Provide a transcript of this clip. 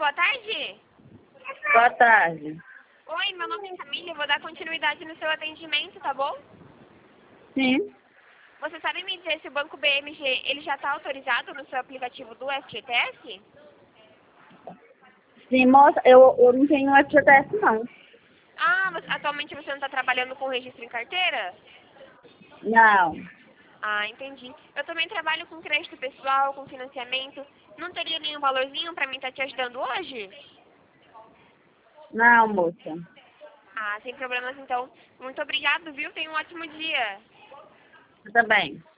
boa tarde. Boa tarde. Oi, meu nome é Camila, eu vou dar continuidade no seu atendimento, tá bom? Sim. Você sabe me dizer se o Banco BMG ele já está autorizado no seu aplicativo do FGTS? Sim, moça, eu não tenho FGTS, não. Ah, atualmente você não está trabalhando com registro em carteira? Não. Ah, entendi. Eu também trabalho com crédito pessoal, com financiamento. Não teria nenhum valorzinho para mim estar te ajudando hoje? Não, moça. Ah, sem problemas então. Muito obrigado, viu? Tenha um ótimo dia. Você também.